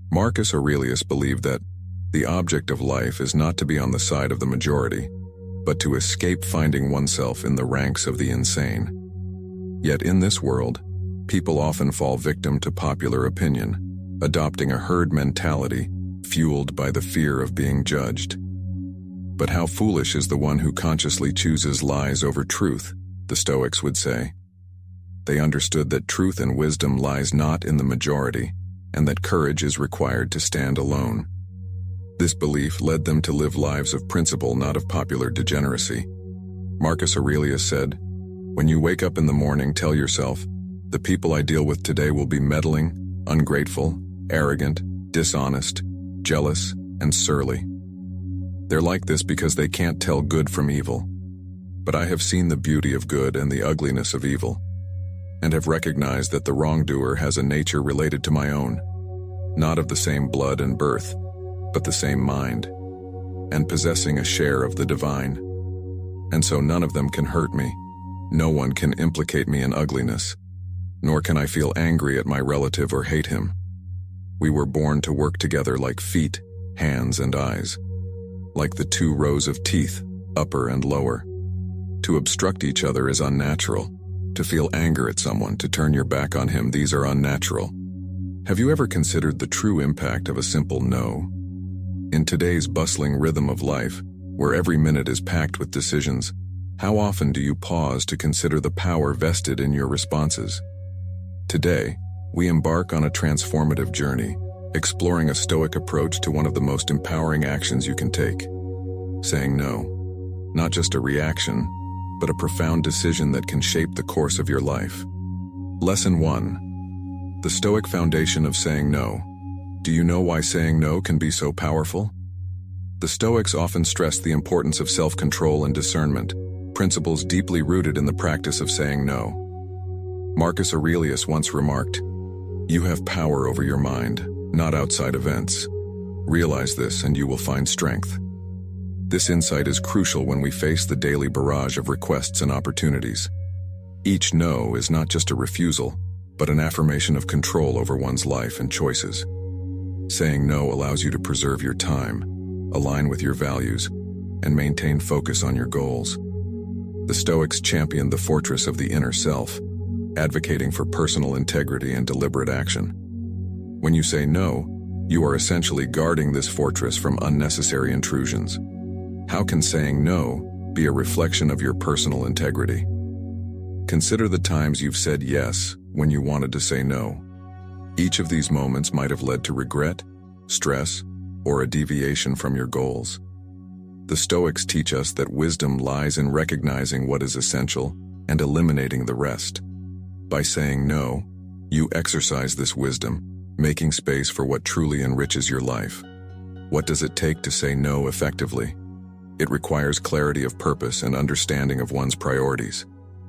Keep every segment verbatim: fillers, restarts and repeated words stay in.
Marcus Aurelius believed that the object of life is not to be on the side of the majority, but to escape finding oneself in the ranks of the insane. Yet in this world, people often fall victim to popular opinion, adopting a herd mentality fueled by the fear of being judged. But how foolish is the one who consciously chooses lies over truth, the Stoics would say. They understood that truth and wisdom lies not in the majority, and that courage is required to stand alone. This belief led them to live lives of principle, not of popular degeneracy. Marcus Aurelius said, "When you wake up in the morning, tell yourself, the people I deal with today will be meddling, ungrateful, arrogant, dishonest, jealous, and surly. They're like this because they can't tell good from evil. But I have seen the beauty of good and the ugliness of evil, and have recognized that the wrongdoer has a nature related to my own, not of the same blood and birth, but the same mind, and possessing a share of the divine. And so none of them can hurt me. No one can implicate me in ugliness, nor can I feel angry at my relative or hate him. We were born to work together like feet, hands, and eyes, like the two rows of teeth, upper and lower. To obstruct each other is unnatural. To feel anger at someone, to turn your back on him, these are unnatural. Have you ever considered the true impact of a simple no? In today's bustling rhythm of life, where every minute is packed with decisions, how often do you pause to consider the power vested in your responses? Today, we embark on a transformative journey, exploring a Stoic approach to one of the most empowering actions you can take. Saying no. Not just a reaction, but a profound decision that can shape the course of your life. Lesson one. The Stoic foundation of saying no. Do you know why saying no can be so powerful? The Stoics often stressed the importance of self-control and discernment, principles deeply rooted in the practice of saying no. Marcus Aurelius once remarked, "You have power over your mind, not outside events. Realize this and you will find strength." This insight is crucial when we face the daily barrage of requests and opportunities. Each no is not just a refusal, but an affirmation of control over one's life and choices. Saying no allows you to preserve your time, align with your values, and maintain focus on your goals. The Stoics championed the fortress of the inner self, advocating for personal integrity and deliberate action. When you say no, you are essentially guarding this fortress from unnecessary intrusions. How can saying no be a reflection of your personal integrity? Consider the times you've said yes when you wanted to say no. Each of these moments might have led to regret, stress, or a deviation from your goals. The Stoics teach us that wisdom lies in recognizing what is essential and eliminating the rest. By saying no, you exercise this wisdom, making space for what truly enriches your life. What does it take to say no effectively? It requires clarity of purpose and understanding of one's priorities.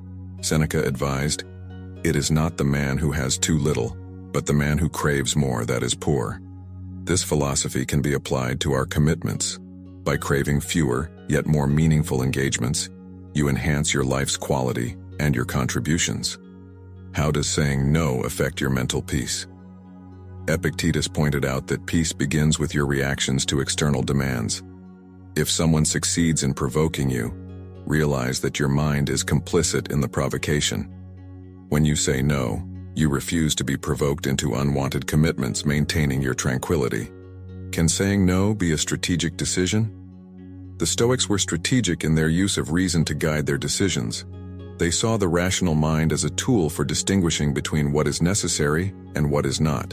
Seneca advised, "It is not the man who has too little, but the man who craves more that is poor." This philosophy can be applied to our commitments. By craving fewer, yet more meaningful engagements, you enhance your life's quality and your contributions. How does saying no affect your mental peace? Epictetus pointed out that peace begins with your reactions to external demands. If someone succeeds in provoking you, realize that your mind is complicit in the provocation. When you say no, you refuse to be provoked into unwanted commitments, maintaining your tranquility. Can saying no be a strategic decision? The Stoics were strategic in their use of reason to guide their decisions. They saw the rational mind as a tool for distinguishing between what is necessary and what is not.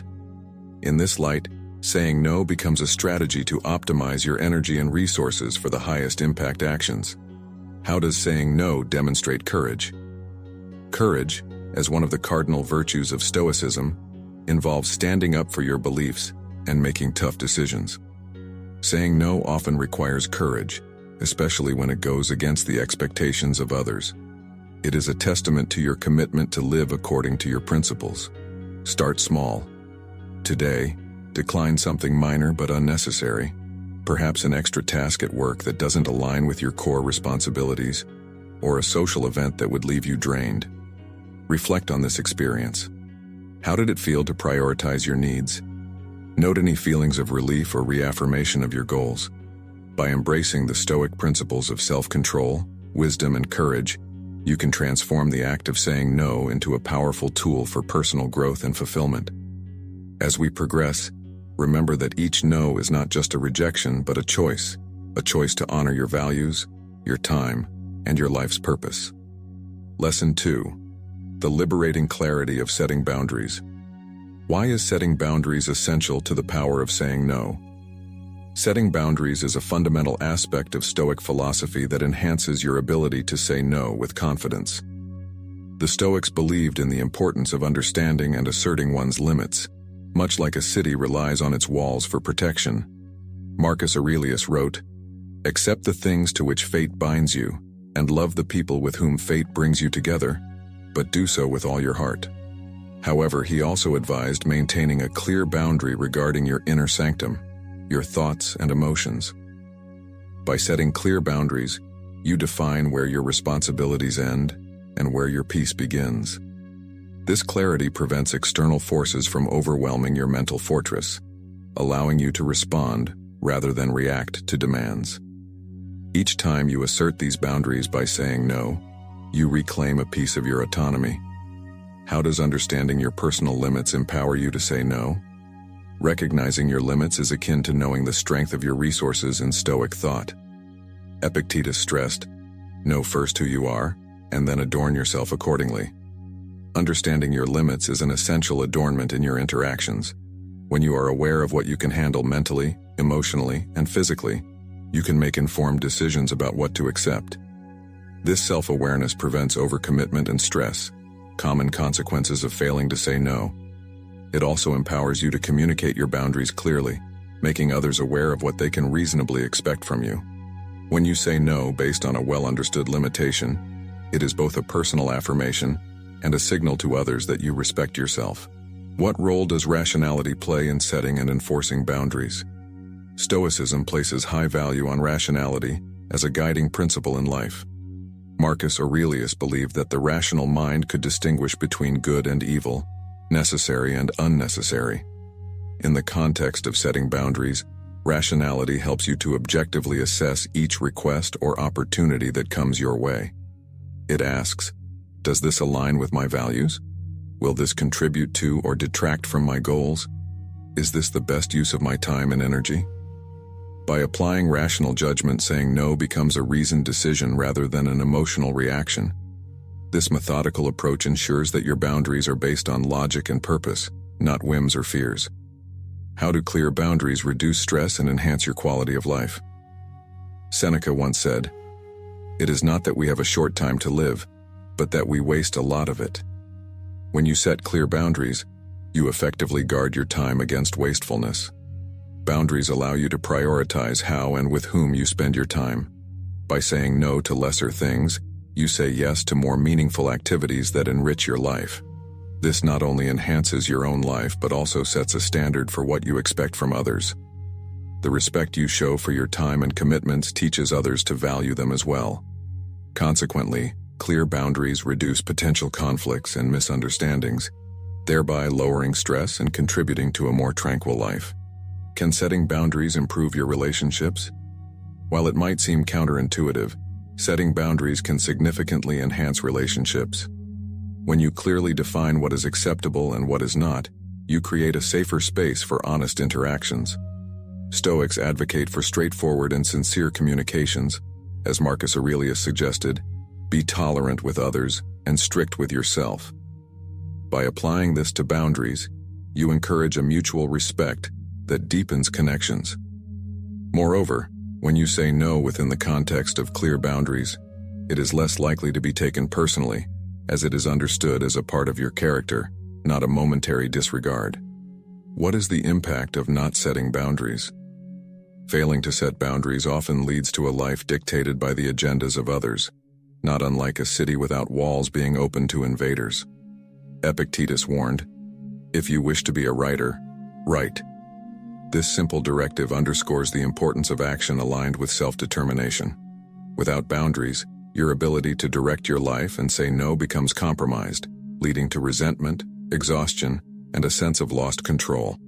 In this light, saying no becomes a strategy to optimize your energy and resources for the highest impact actions. How does saying no demonstrate courage? Courage, as one of the cardinal virtues of Stoicism, involves standing up for your beliefs and making tough decisions. Saying no often requires courage, especially when it goes against the expectations of others. It is a testament to your commitment to live according to your principles. Start small. Today, decline something minor but unnecessary, perhaps an extra task at work that doesn't align with your core responsibilities, or a social event that would leave you drained. Reflect on this experience. How did it feel to prioritize your needs? Note any feelings of relief or reaffirmation of your goals. By embracing the Stoic principles of self-control, wisdom, and courage, you can transform the act of saying no into a powerful tool for personal growth and fulfillment. As we progress, remember that each no is not just a rejection but a choice, a choice to honor your values, your time, and your life's purpose. Lesson two. The liberating clarity of setting boundaries. Why is setting boundaries essential to the power of saying no? Setting boundaries is a fundamental aspect of Stoic philosophy that enhances your ability to say no with confidence. The Stoics believed in the importance of understanding and asserting one's limits, much like a city relies on its walls for protection. Marcus Aurelius wrote, "Accept the things to which fate binds you, and love the people with whom fate brings you together, but do so with all your heart." However, he also advised maintaining a clear boundary regarding your inner sanctum, your thoughts and emotions. By setting clear boundaries, you define where your responsibilities end and where your peace begins. This clarity prevents external forces from overwhelming your mental fortress, allowing you to respond rather than react to demands. Each time you assert these boundaries by saying no, you reclaim a piece of your autonomy. How does understanding your personal limits empower you to say no? Recognizing your limits is akin to knowing the strength of your resources in Stoic thought. Epictetus stressed, "Know first who you are, and then adorn yourself accordingly." Understanding your limits is an essential adornment in your interactions. When you are aware of what you can handle mentally, emotionally, and physically, you can make informed decisions about what to accept. This self-awareness prevents overcommitment and stress, common consequences of failing to say no. It also empowers you to communicate your boundaries clearly, making others aware of what they can reasonably expect from you. When you say no based on a well-understood limitation, it is both a personal affirmation and a signal to others that you respect yourself. What role does rationality play in setting and enforcing boundaries? Stoicism places high value on rationality as a guiding principle in life. Marcus Aurelius believed that the rational mind could distinguish between good and evil, necessary and unnecessary. In the context of setting boundaries, rationality helps you to objectively assess each request or opportunity that comes your way. It asks, does this align with my values? Will this contribute to or detract from my goals? Is this the best use of my time and energy? By applying rational judgment, saying no becomes a reasoned decision rather than an emotional reaction. This methodical approach ensures that your boundaries are based on logic and purpose, not whims or fears. How do clear boundaries reduce stress and enhance your quality of life? Seneca once said, "It is not that we have a short time to live, but that we waste a lot of it." When you set clear boundaries, you effectively guard your time against wastefulness. Boundaries allow you to prioritize how and with whom you spend your time. By saying no to lesser things, you say yes to more meaningful activities that enrich your life. This not only enhances your own life but also sets a standard for what you expect from others. The respect you show for your time and commitments teaches others to value them as well. Consequently, clear boundaries reduce potential conflicts and misunderstandings, thereby lowering stress and contributing to a more tranquil life. Can setting boundaries improve your relationships? While it might seem counterintuitive, setting boundaries can significantly enhance relationships. When you clearly define what is acceptable and what is not, you create a safer space for honest interactions. Stoics advocate for straightforward and sincere communications. As Marcus Aurelius suggested, be tolerant with others and strict with yourself. By applying this to boundaries, you encourage a mutual respect that deepens connections. Moreover, when you say no within the context of clear boundaries, it is less likely to be taken personally, as it is understood as a part of your character, not a momentary disregard. What is the impact of not setting boundaries? Failing to set boundaries often leads to a life dictated by the agendas of others, not unlike a city without walls being open to invaders. Epictetus warned, "If you wish to be a writer, write." This simple directive underscores the importance of action aligned with self-determination. Without boundaries, your ability to direct your life and say no becomes compromised, leading to resentment, exhaustion, and a sense of lost control.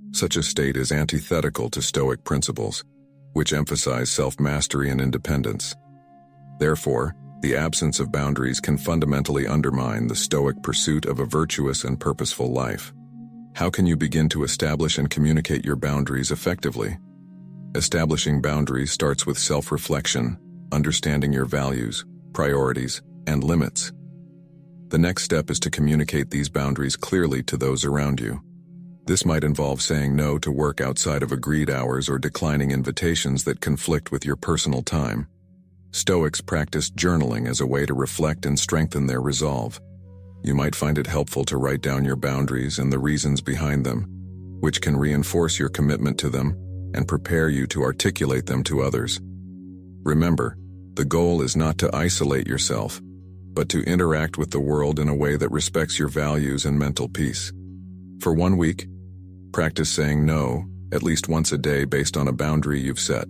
Such a state is antithetical to Stoic principles, which emphasize self-mastery and independence. Therefore, the absence of boundaries can fundamentally undermine the Stoic pursuit of a virtuous and purposeful life. How can you begin to establish and communicate your boundaries effectively? Establishing boundaries starts with self-reflection, understanding your values, priorities, and limits. The next step is to communicate these boundaries clearly to those around you. This might involve saying no to work outside of agreed hours or declining invitations that conflict with your personal time. Stoics practice journaling as a way to reflect and strengthen their resolve. You might find it helpful to write down your boundaries and the reasons behind them, which can reinforce your commitment to them and prepare you to articulate them to others. Remember, the goal is not to isolate yourself, but to interact with the world in a way that respects your values and mental peace. For one week, practice saying no at least once a day based on a boundary you've set.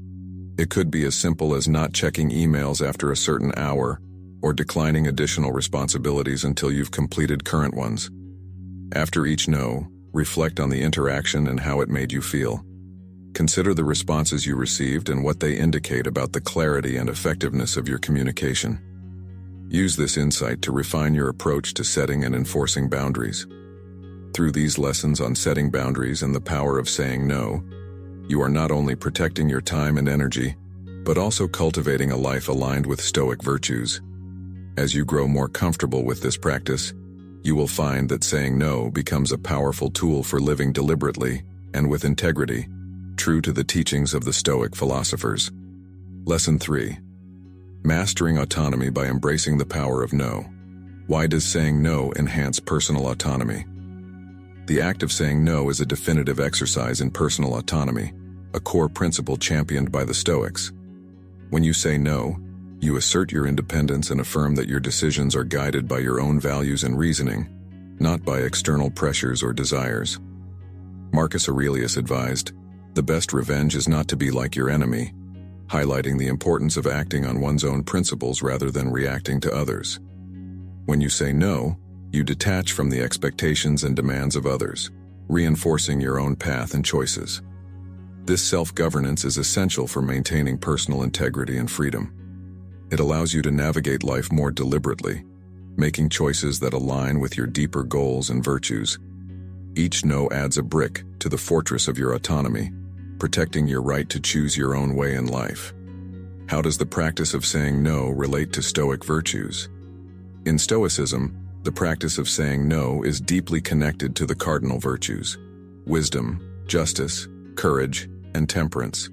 It could be as simple as not checking emails after a certain hour or declining additional responsibilities until you've completed current ones. After each no, reflect on the interaction and how it made you feel. Consider the responses you received and what they indicate about the clarity and effectiveness of your communication. Use this insight to refine your approach to setting and enforcing boundaries. Through these lessons on setting boundaries and the power of saying no, you are not only protecting your time and energy, but also cultivating a life aligned with Stoic virtues. As you grow more comfortable with this practice, you will find that saying no becomes a powerful tool for living deliberately and with integrity, true to the teachings of the Stoic philosophers. Lesson three. Mastering autonomy by embracing the power of no. Why does saying no enhance personal autonomy? The act of saying no is a definitive exercise in personal autonomy, a core principle championed by the Stoics. When you say no, you assert your independence and affirm that your decisions are guided by your own values and reasoning, not by external pressures or desires. Marcus Aurelius advised, "The best revenge is not to be like your enemy," highlighting the importance of acting on one's own principles rather than reacting to others. When you say no, you detach from the expectations and demands of others, reinforcing your own path and choices. This self-governance is essential for maintaining personal integrity and freedom. It allows you to navigate life more deliberately, making choices that align with your deeper goals and virtues. Each no adds a brick to the fortress of your autonomy, protecting your right to choose your own way in life. How does the practice of saying no relate to Stoic virtues? In Stoicism, the practice of saying no is deeply connected to the cardinal virtues: wisdom, justice, courage, and temperance.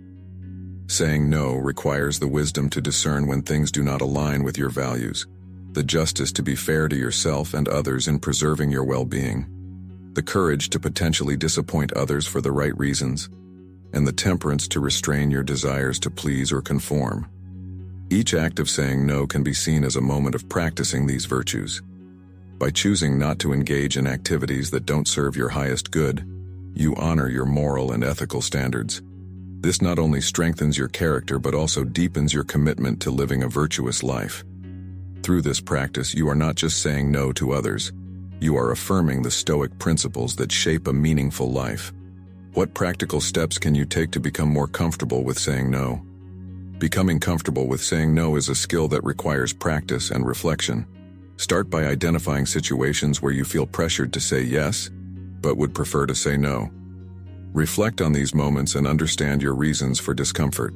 Saying no requires the wisdom to discern when things do not align with your values, the justice to be fair to yourself and others in preserving your well-being, the courage to potentially disappoint others for the right reasons, and the temperance to restrain your desires to please or conform. Each act of saying no can be seen as a moment of practicing these virtues. By choosing not to engage in activities that don't serve your highest good, you honor your moral and ethical standards. This not only strengthens your character but also deepens your commitment to living a virtuous life. Through this practice, you are not just saying no to others, you are affirming the Stoic principles that shape a meaningful life. What practical steps can you take to become more comfortable with saying no? Becoming comfortable with saying no is a skill that requires practice and reflection. Start by identifying situations where you feel pressured to say yes, but would prefer to say no. Reflect on these moments and understand your reasons for discomfort.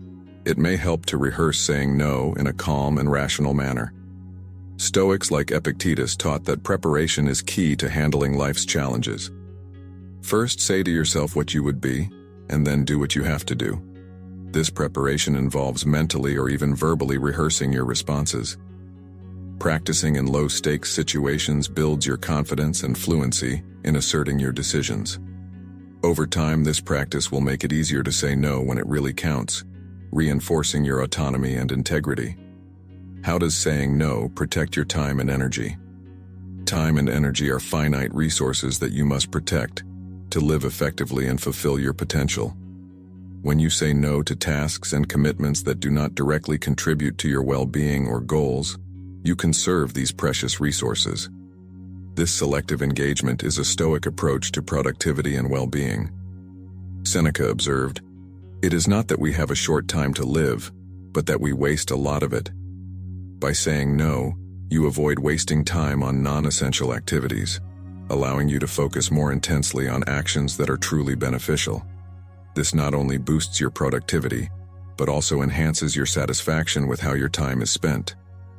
It may help to rehearse saying no in a calm and rational manner. Stoics like Epictetus taught that preparation is key to handling life's challenges. First, say to yourself what you would be, and then do what you have to do. This preparation involves mentally or even verbally rehearsing your responses. Practicing in low-stakes situations builds your confidence and fluency in asserting your decisions. Over time, this practice will make it easier to say no when it really counts, reinforcing your autonomy and integrity. How does saying no protect your time and energy? Time and energy are finite resources that you must protect to live effectively and fulfill your potential. When you say no to tasks and commitments that do not directly contribute to your well-being or goals, you conserve these precious resources. This selective engagement is a Stoic approach to productivity and well-being. Seneca observed, "It is not that we have a short time to live, but that we waste a lot of it." By saying no, you avoid wasting time on non-essential activities, allowing you to focus more intensely on actions that are truly beneficial. This not only boosts your productivity, but also enhances your satisfaction with how your time is spent.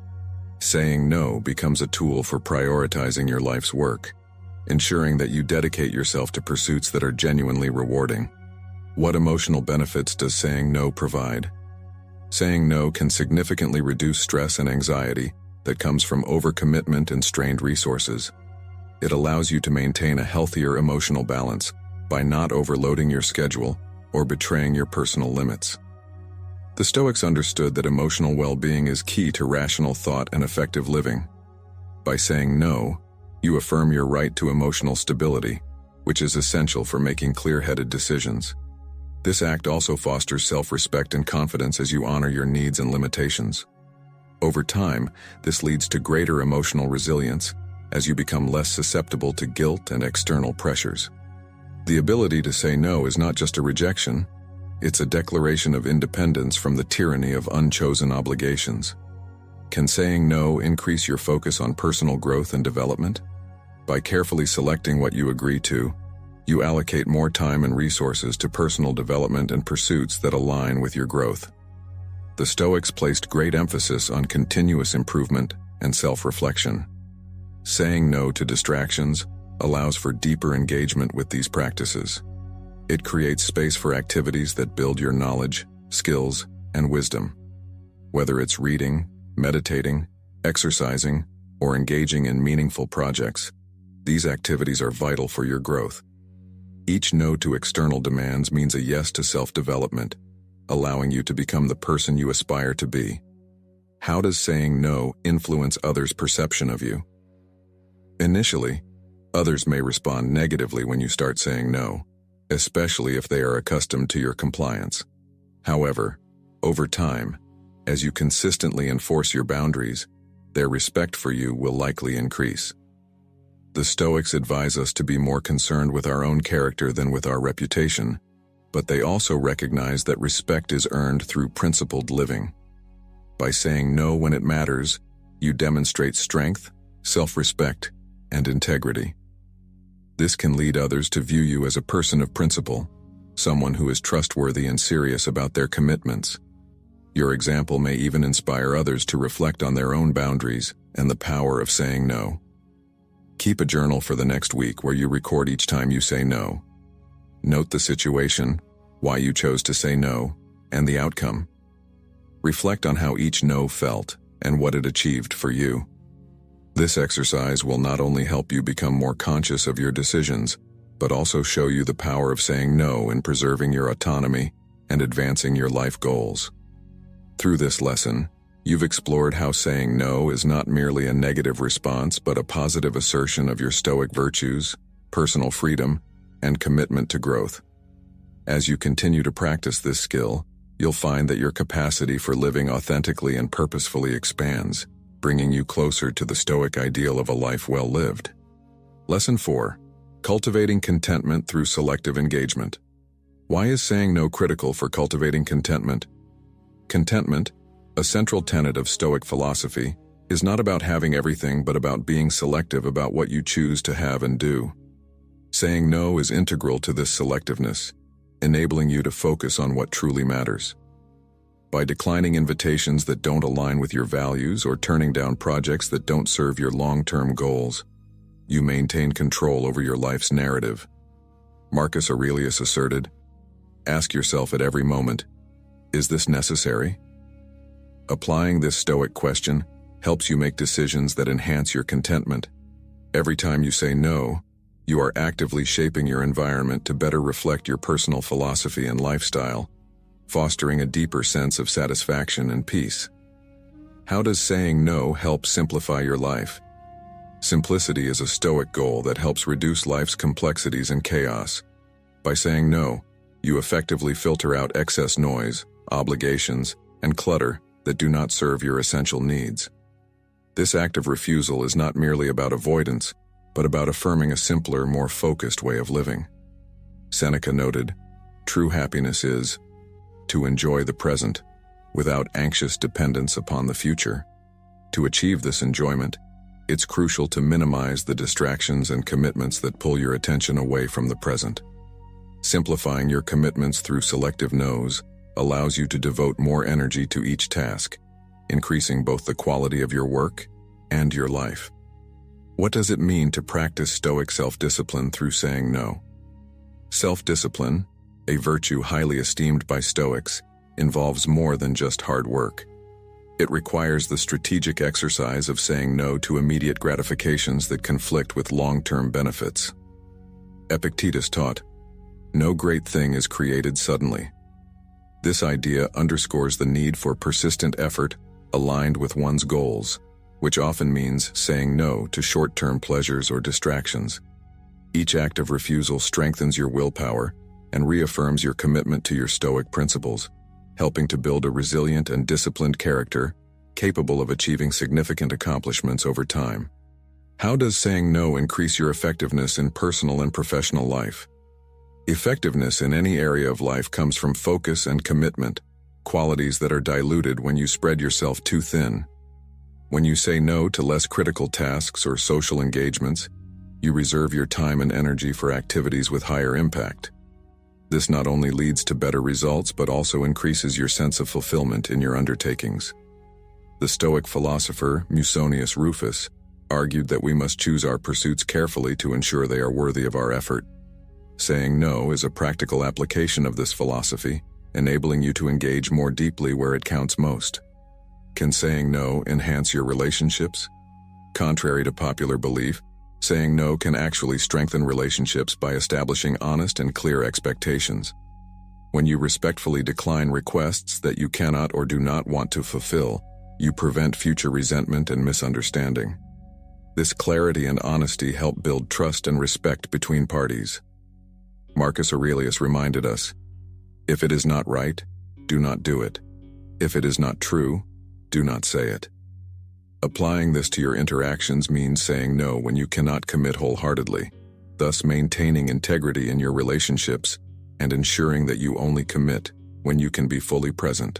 Saying no becomes a tool for prioritizing your life's work, ensuring that you dedicate yourself to pursuits that are genuinely rewarding. What emotional benefits does saying no provide? Saying no can significantly reduce stress and anxiety that comes from overcommitment and strained resources. It allows you to maintain a healthier emotional balance by not overloading your schedule or betraying your personal limits. The Stoics understood that emotional well-being is key to rational thought and effective living. By saying no, you affirm your right to emotional stability, which is essential for making clear-headed decisions. This act also fosters self-respect and confidence as you honor your needs and limitations. Over time, this leads to greater emotional resilience as you become less susceptible to guilt and external pressures. The ability to say no is not just a rejection, it's a declaration of independence from the tyranny of unchosen obligations. Can saying no increase your focus on personal growth and development? By carefully selecting what you agree to, you allocate more time and resources to personal development and pursuits that align with your growth. The Stoics placed great emphasis on continuous improvement and self-reflection. Saying no to distractions allows for deeper engagement with these practices. It creates space for activities that build your knowledge, skills, and wisdom. Whether it's reading, meditating, exercising, or engaging in meaningful projects, these activities are vital for your growth. Each no to external demands means a yes to self-development, allowing you to become the person you aspire to be. How does saying no influence others' perception of you? Initially, others may respond negatively when you start saying no, especially if they are accustomed to your compliance. However, over time, as you consistently enforce your boundaries, their respect for you will likely increase. The Stoics advise us to be more concerned with our own character than with our reputation, but they also recognize that respect is earned through principled living. By saying no when it matters, you demonstrate strength, self-respect, and integrity. This can lead others to view you as a person of principle, someone who is trustworthy and serious about their commitments. Your example may even inspire others to reflect on their own boundaries and the power of saying no. Keep a journal for the next week where you record each time you say no. Note the situation, why you chose to say no, and the outcome. Reflect on how each no felt and what it achieved for you. This exercise will not only help you become more conscious of your decisions, but also show you the power of saying no in preserving your autonomy and advancing your life goals. Through this lesson, you've explored how saying no is not merely a negative response but a positive assertion of your Stoic virtues, personal freedom, and commitment to growth. As you continue to practice this skill, you'll find that your capacity for living authentically and purposefully expands, bringing you closer to the Stoic ideal of a life well lived. Lesson four. Cultivating contentment through selective engagement. Why is saying no critical for cultivating contentment? Contentment, a central tenet of Stoic philosophy, is not about having everything but about being selective about what you choose to have and do. Saying no is integral to this selectiveness, enabling you to focus on what truly matters. By declining invitations that don't align with your values or turning down projects that don't serve your long-term goals, you maintain control over your life's narrative. Marcus Aurelius asserted, "Ask yourself at every moment, is this necessary?" Applying this Stoic question helps you make decisions that enhance your contentment. Every time you say no, you are actively shaping your environment to better reflect your personal philosophy and lifestyle, fostering a deeper sense of satisfaction and peace. How does saying no help simplify your life? Simplicity is a Stoic goal that helps reduce life's complexities and chaos. By saying no, you effectively filter out excess noise, obligations, and clutter that do not serve your essential needs. This act of refusal is not merely about avoidance, but about affirming a simpler, more focused way of living. Seneca noted, "True happiness is to enjoy the present without anxious dependence upon the future. To achieve this enjoyment, it's crucial to minimize the distractions and commitments that pull your attention away from the present. Simplifying your commitments through selective no's allows you to devote more energy to each task, increasing both the quality of your work and your life." What does it mean to practice Stoic self-discipline through saying no? Self-discipline, a virtue highly esteemed by Stoics, involves more than just hard work. It requires the strategic exercise of saying no to immediate gratifications that conflict with long-term benefits. Epictetus taught, "No great thing is created suddenly." This idea underscores the need for persistent effort aligned with one's goals, which often means saying no to short-term pleasures or distractions. Each act of refusal strengthens your willpower and reaffirms your commitment to your Stoic principles, helping to build a resilient and disciplined character capable of achieving significant accomplishments over time. How does saying no increase your effectiveness in personal and professional life? Effectiveness in any area of life comes from focus and commitment, qualities that are diluted when you spread yourself too thin. When you say no to less critical tasks or social engagements, you reserve your time and energy for activities with higher impact. This not only leads to better results but also increases your sense of fulfillment in your undertakings. The Stoic philosopher Musonius Rufus argued that we must choose our pursuits carefully to ensure they are worthy of our effort. Saying no is a practical application of this philosophy, enabling you to engage more deeply where it counts most. Can saying no enhance your relationships? Contrary to popular belief, saying no can actually strengthen relationships by establishing honest and clear expectations. When you respectfully decline requests that you cannot or do not want to fulfill, you prevent future resentment and misunderstanding. This clarity and honesty help build trust and respect between parties. Marcus Aurelius reminded us, "If it is not right, do not do it. If it is not true, do not say it." Applying this to your interactions means saying no when you cannot commit wholeheartedly, thus maintaining integrity in your relationships and ensuring that you only commit when you can be fully present.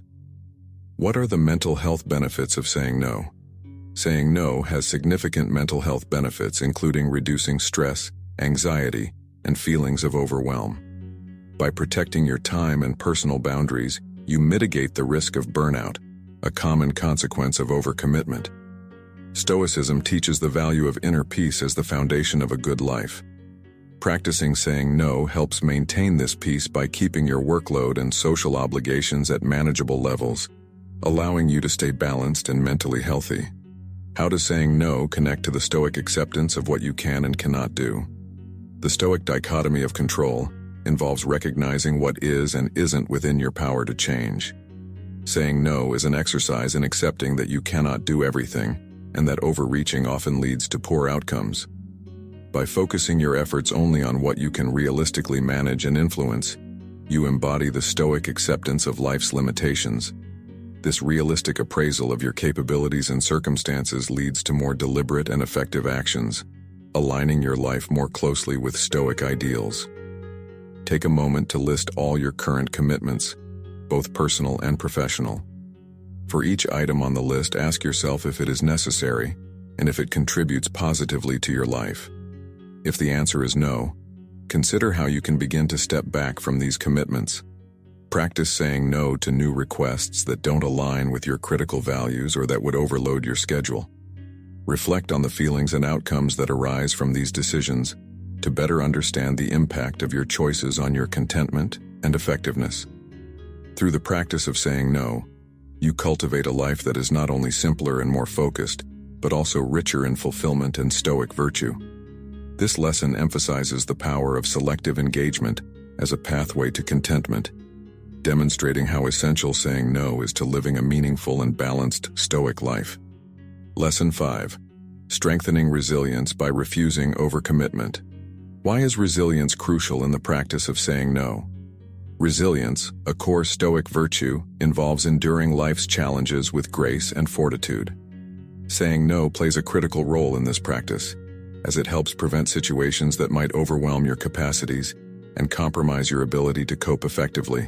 What are the mental health benefits of saying no? Saying no has significant mental health benefits, including reducing stress, anxiety, and feelings of overwhelm. By protecting your time and personal boundaries, you mitigate the risk of burnout, a common consequence of overcommitment. Stoicism teaches the value of inner peace as the foundation of a good life. Practicing saying no helps maintain this peace by keeping your workload and social obligations at manageable levels, allowing you to stay balanced and mentally healthy. How does saying no connect to the Stoic acceptance of what you can and cannot do? The Stoic dichotomy of control involves recognizing what is and isn't within your power to change. Saying no is an exercise in accepting that you cannot do everything, and that overreaching often leads to poor outcomes. By focusing your efforts only on what you can realistically manage and influence, you embody the Stoic acceptance of life's limitations. This realistic appraisal of your capabilities and circumstances leads to more deliberate and effective actions, aligning your life more closely with Stoic ideals. Take a moment to list all your current commitments, both personal and professional. For each item on the list, ask yourself if it is necessary and if it contributes positively to your life. If the answer is no, consider how you can begin to step back from these commitments. Practice saying no to new requests that don't align with your critical values or that would overload your schedule. Reflect on the feelings and outcomes that arise from these decisions to better understand the impact of your choices on your contentment and effectiveness. Through the practice of saying no, you cultivate a life that is not only simpler and more focused, but also richer in fulfillment and Stoic virtue. This lesson emphasizes the power of selective engagement as a pathway to contentment, demonstrating how essential saying no is to living a meaningful and balanced Stoic life. Lesson five. Strengthening resilience by refusing overcommitment. Why is resilience crucial in the practice of saying no? Resilience, a core Stoic virtue, involves enduring life's challenges with grace and fortitude. Saying no plays a critical role in this practice. as it helps prevent situations that might overwhelm your capacities and compromise your ability to cope effectively.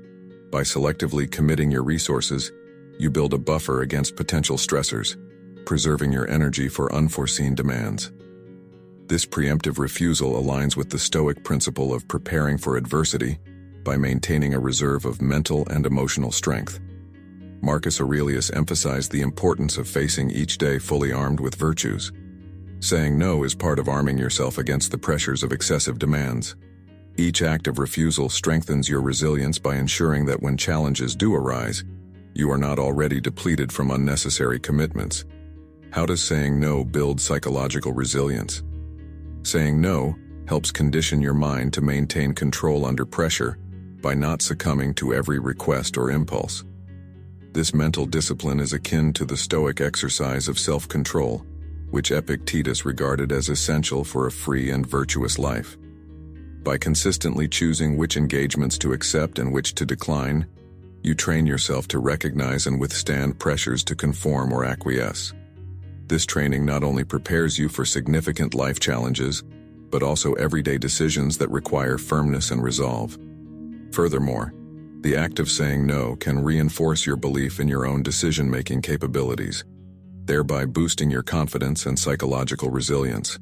By selectively committing your resources, you build a buffer against potential stressors, preserving your energy for unforeseen demands. This preemptive refusal aligns with the Stoic principle of preparing for adversity by maintaining a reserve of mental and emotional strength. Marcus Aurelius emphasized the importance of facing each day fully armed with virtues. Saying no is part of arming yourself against the pressures of excessive demands. Each act of refusal strengthens your resilience by ensuring that when challenges do arise, you are not already depleted from unnecessary commitments. How does saying no build psychological resilience? Saying no helps condition your mind to maintain control under pressure by not succumbing to every request or impulse. This mental discipline is akin to the Stoic exercise of self-control, which Epictetus regarded as essential for a free and virtuous life. By consistently choosing which engagements to accept and which to decline, you train yourself to recognize and withstand pressures to conform or acquiesce. This training not only prepares you for significant life challenges, but also everyday decisions that require firmness and resolve. Furthermore, the act of saying no can reinforce your belief in your own decision-making capabilities, thereby boosting your confidence and psychological resilience.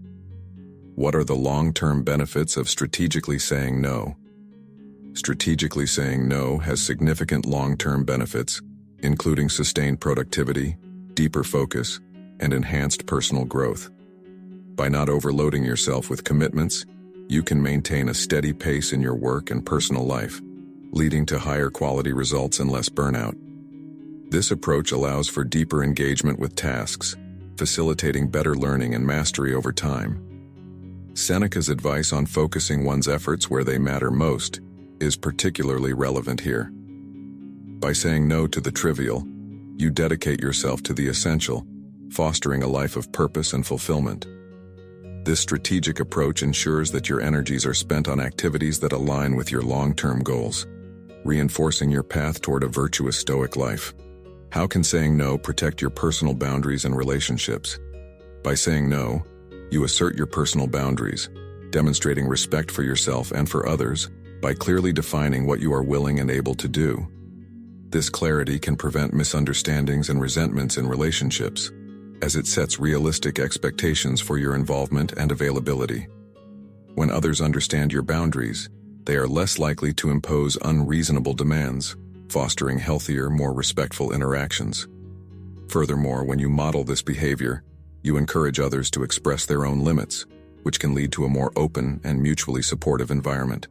What are the long-term benefits of strategically saying no? Strategically saying no has significant long-term benefits, including sustained productivity, deeper focus, and enhanced personal growth. By not overloading yourself with commitments, you can maintain a steady pace in your work and personal life, leading to higher quality results and less burnout. This approach allows for deeper engagement with tasks, facilitating better learning and mastery over time. Seneca's advice on focusing one's efforts where they matter most is particularly relevant here. By saying no to the trivial, you dedicate yourself to the essential, fostering a life of purpose and fulfillment. This strategic approach ensures that your energies are spent on activities that align with your long-term goals, reinforcing your path toward a virtuous Stoic life. How can saying no protect your personal boundaries and relationships? By saying no, you assert your personal boundaries, demonstrating respect for yourself and for others by clearly defining what you are willing and able to do. This clarity can prevent misunderstandings and resentments in relationships, as it sets realistic expectations for your involvement and availability. When others understand your boundaries, they are less likely to impose unreasonable demands, fostering healthier, more respectful interactions. Furthermore, when you model this behavior, you encourage others to express their own limits, which can lead to a more open and mutually supportive environment.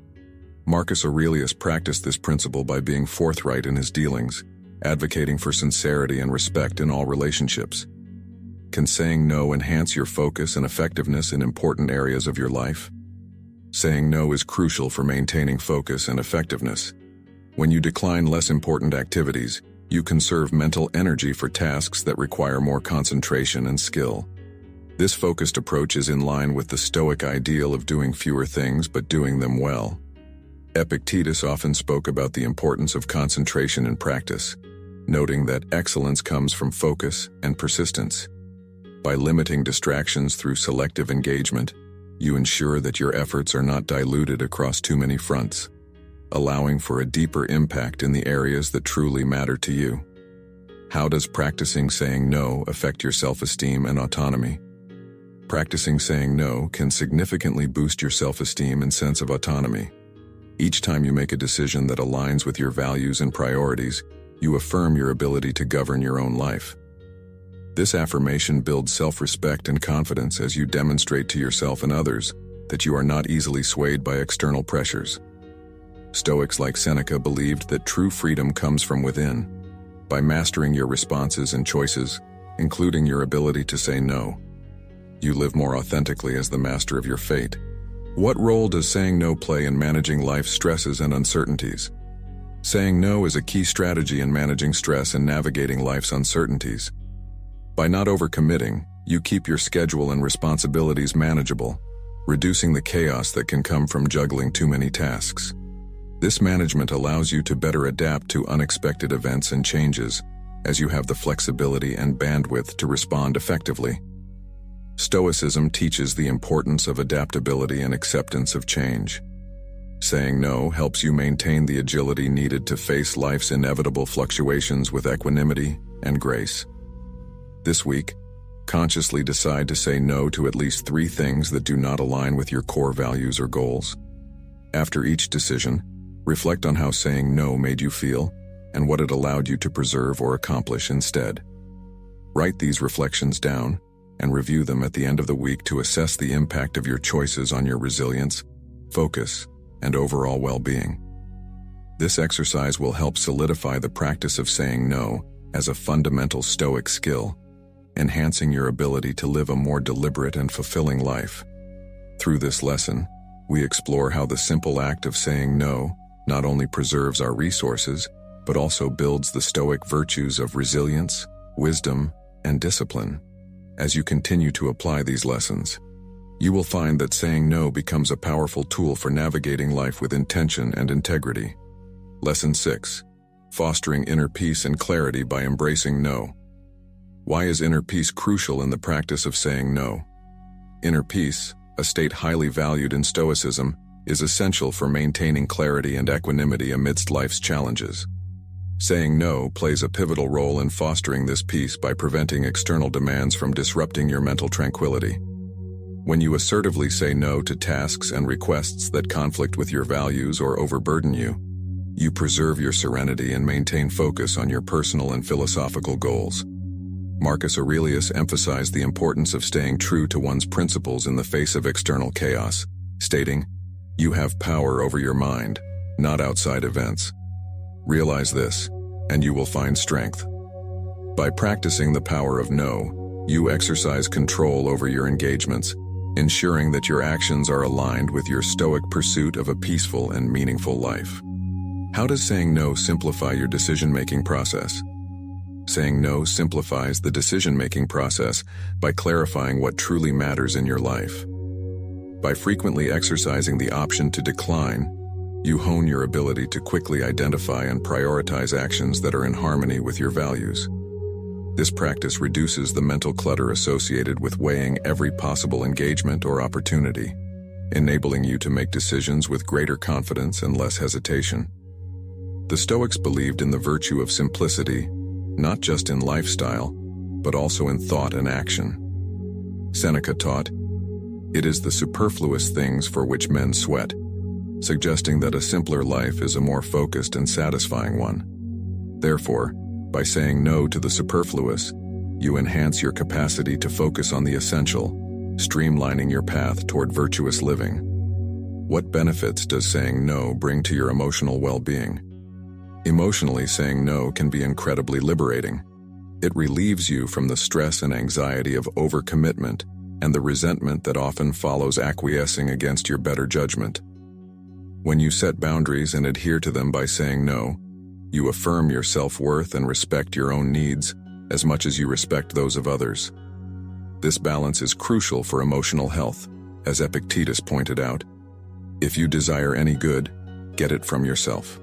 Marcus Aurelius practiced this principle by being forthright in his dealings, advocating for sincerity and respect in all relationships. Can saying no enhance your focus and effectiveness in important areas of your life? Saying no is crucial for maintaining focus and effectiveness. When you decline less important activities, you conserve mental energy for tasks that require more concentration and skill. This focused approach is in line with the Stoic ideal of doing fewer things but doing them well. Epictetus often spoke about the importance of concentration in practice, noting that excellence comes from focus and persistence. By limiting distractions through selective engagement, you ensure that your efforts are not diluted across too many fronts, allowing for a deeper impact in the areas that truly matter to you. How does practicing saying no affect your self-esteem and autonomy? Practicing saying no can significantly boost your self-esteem and sense of autonomy. Each time you make a decision that aligns with your values and priorities, you affirm your ability to govern your own life. This affirmation builds self-respect and confidence as you demonstrate to yourself and others that you are not easily swayed by external pressures. Stoics like Seneca believed that true freedom comes from within. By mastering your responses and choices, including your ability to say no, you live more authentically as the master of your fate. What role does saying no play in managing life's stresses and uncertainties? Saying no is a key strategy in managing stress and navigating life's uncertainties. By not overcommitting, you keep your schedule and responsibilities manageable, reducing the chaos that can come from juggling too many tasks. This management allows you to better adapt to unexpected events and changes, as you have the flexibility and bandwidth to respond effectively. Stoicism teaches the importance of adaptability and acceptance of change. Saying no helps you maintain the agility needed to face life's inevitable fluctuations with equanimity and grace. This week, consciously decide to say no to at least three things that do not align with your core values or goals. After each decision, reflect on how saying no made you feel and what it allowed you to preserve or accomplish instead. Write these reflections down and review them at the end of the week to assess the impact of your choices on your resilience, focus, and overall well-being. This exercise will help solidify the practice of saying no as a fundamental Stoic skill, enhancing your ability to live a more deliberate and fulfilling life. Through this lesson, we explore how the simple act of saying no not only preserves our resources, but also builds the Stoic virtues of resilience, wisdom, and discipline. As you continue to apply these lessons, you will find that saying no becomes a powerful tool for navigating life with intention and integrity. Lesson six. Fostering inner peace and clarity by embracing no. Why is inner peace crucial in the practice of saying no? Inner peace, a state highly valued in Stoicism, is essential for maintaining clarity and equanimity amidst life's challenges. Saying no plays a pivotal role in fostering this peace by preventing external demands from disrupting your mental tranquility. When you assertively say no to tasks and requests that conflict with your values or overburden you, you preserve your serenity and maintain focus on your personal and philosophical goals. Marcus Aurelius emphasized the importance of staying true to one's principles in the face of external chaos, stating, "You have power over your mind, not outside events. Realize this, and you will find strength." By practicing the power of no, you exercise control over your engagements, ensuring that your actions are aligned with your Stoic pursuit of a peaceful and meaningful life. How does saying no simplify your decision-making process? Saying no simplifies the decision-making process by clarifying what truly matters in your life. By frequently exercising the option to decline, you hone your ability to quickly identify and prioritize actions that are in harmony with your values. This practice reduces the mental clutter associated with weighing every possible engagement or opportunity, enabling you to make decisions with greater confidence and less hesitation. The Stoics believed in the virtue of simplicity, not just in lifestyle, but also in thought and action. Seneca taught, "It is the superfluous things for which men sweat," suggesting that a simpler life is a more focused and satisfying one. Therefore, by saying no to the superfluous, you enhance your capacity to focus on the essential, streamlining your path toward virtuous living. What benefits does saying no bring to your emotional well-being? Emotionally, saying no can be incredibly liberating. It relieves you from the stress and anxiety of overcommitment and the resentment that often follows acquiescing against your better judgment. When you set boundaries and adhere to them by saying no, you affirm your self-worth and respect your own needs as much as you respect those of others. This balance is crucial for emotional health, as Epictetus pointed out. If you desire any good, get it from yourself.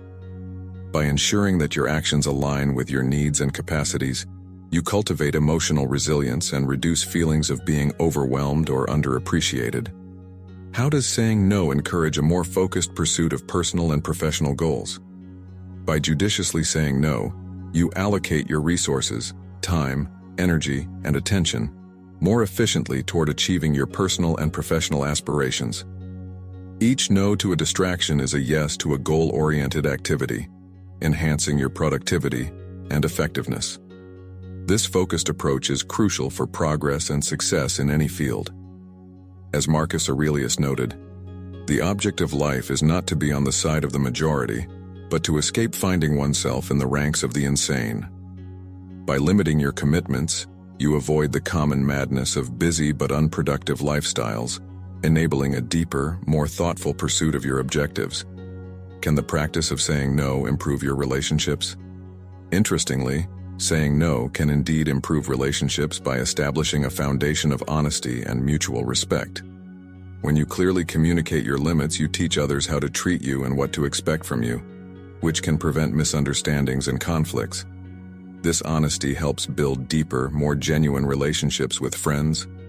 By ensuring that your actions align with your needs and capacities, you cultivate emotional resilience and reduce feelings of being overwhelmed or underappreciated. How does saying no encourage a more focused pursuit of personal and professional goals? By judiciously saying no, you allocate your resources, time, energy, and attention more efficiently toward achieving your personal and professional aspirations. Each no to a distraction is a yes to a goal-oriented activity, enhancing your productivity and effectiveness. This focused approach is crucial for progress and success in any field. As Marcus Aurelius noted, the object of life is not to be on the side of the majority, but to escape finding oneself in the ranks of the insane. By limiting your commitments, you avoid the common madness of busy but unproductive lifestyles, enabling a deeper, more thoughtful pursuit of your objectives. Can the practice of saying no improve your relationships? Interestingly, saying no can indeed improve relationships by establishing a foundation of honesty and mutual respect. When you clearly communicate your limits, you teach others how to treat you and what to expect from you, which can prevent misunderstandings and conflicts. This honesty helps build deeper, more genuine relationships with friends,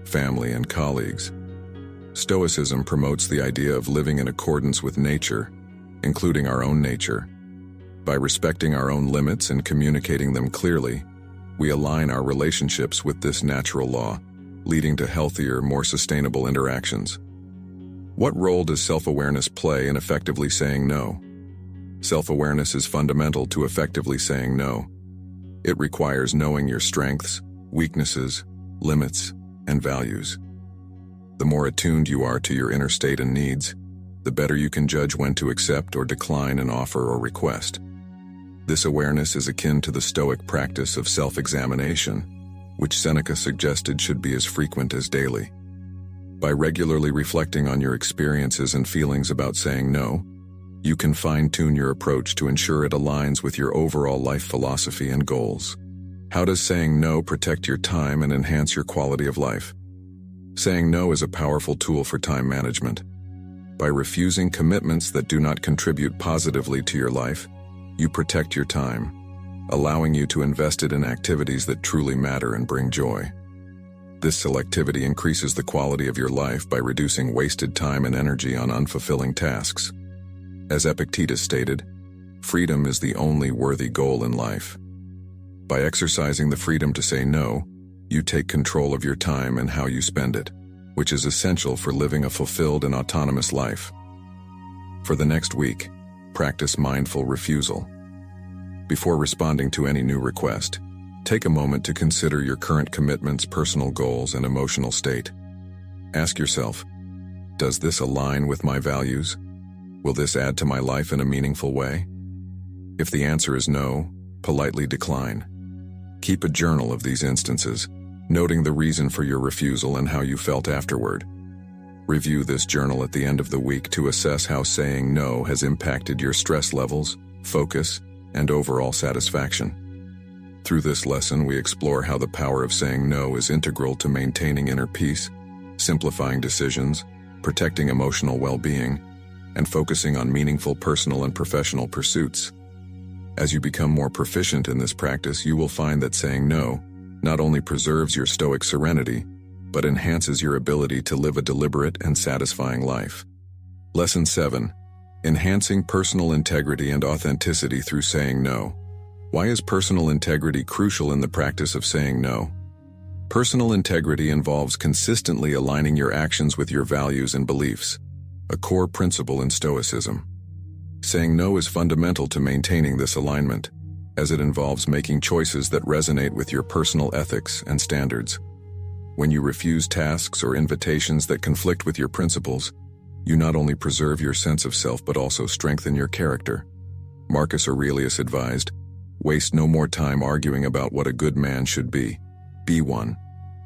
family, and colleagues. Stoicism promotes the idea of living in accordance with nature, including our own nature. By respecting our own limits and communicating them clearly, we align our relationships with this natural law, leading to healthier, more sustainable interactions. What role does self-awareness play in effectively saying no? Self-awareness is fundamental to effectively saying no. It requires knowing your strengths, weaknesses, limits, and values. The more attuned you are to your inner state and needs, the better you can judge when to accept or decline an offer or request. This awareness is akin to the Stoic practice of self-examination, which Seneca suggested should be as frequent as daily. By regularly reflecting on your experiences and feelings about saying no, you can fine-tune your approach to ensure it aligns with your overall life philosophy and goals. How does saying no protect your time and enhance your quality of life? Saying no is a powerful tool for time management. By refusing commitments that do not contribute positively to your life, you protect your time, allowing you to invest it in activities that truly matter and bring joy. This selectivity increases the quality of your life by reducing wasted time and energy on unfulfilling tasks. As Epictetus stated, freedom is the only worthy goal in life. By exercising the freedom to say no, you take control of your time and how you spend it, which is essential for living a fulfilled and autonomous life. For the next week, practice mindful refusal. Before responding to any new request, take a moment to consider your current commitments, personal goals, and emotional state. Ask yourself, does this align with my values? Will this add to my life in a meaningful way? If the answer is no, politely decline. Keep a journal of these instances, noting the reason for your refusal and how you felt afterward. Review this journal at the end of the week to assess how saying no has impacted your stress levels, focus, and overall satisfaction. Through this lesson, we explore how the power of saying no is integral to maintaining inner peace, simplifying decisions, protecting emotional well-being, and focusing on meaningful personal and professional pursuits. As you become more proficient in this practice, you will find that saying no not only preserves your stoic serenity, but enhances your ability to live a deliberate and satisfying life. Lesson seven. Enhancing personal integrity and authenticity through saying no. Why is personal integrity crucial in the practice of saying no? Personal integrity involves consistently aligning your actions with your values and beliefs, a core principle in Stoicism. Saying no is fundamental to maintaining this alignment, as it involves making choices that resonate with your personal ethics and standards. When you refuse tasks or invitations that conflict with your principles, you not only preserve your sense of self but also strengthen your character. Marcus Aurelius advised, "Waste no more time arguing about what a good man should be. Be one."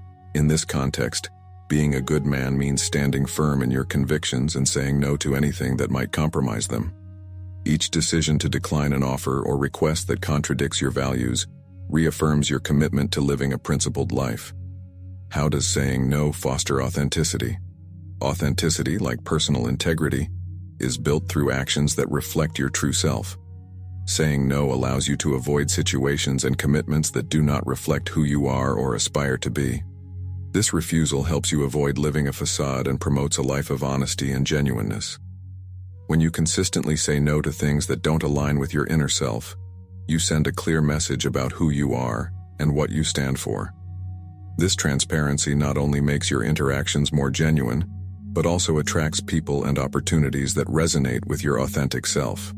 In this context, being a good man means standing firm in your convictions and saying no to anything that might compromise them. Each decision to decline an offer or request that contradicts your values reaffirms your commitment to living a principled life. How does saying no foster authenticity? Authenticity, like personal integrity, is built through actions that reflect your true self. Saying no allows you to avoid situations and commitments that do not reflect who you are or aspire to be. This refusal helps you avoid living a facade and promotes a life of honesty and genuineness. When you consistently say no to things that don't align with your inner self, you send a clear message about who you are and what you stand for. This transparency not only makes your interactions more genuine, but also attracts people and opportunities that resonate with your authentic self.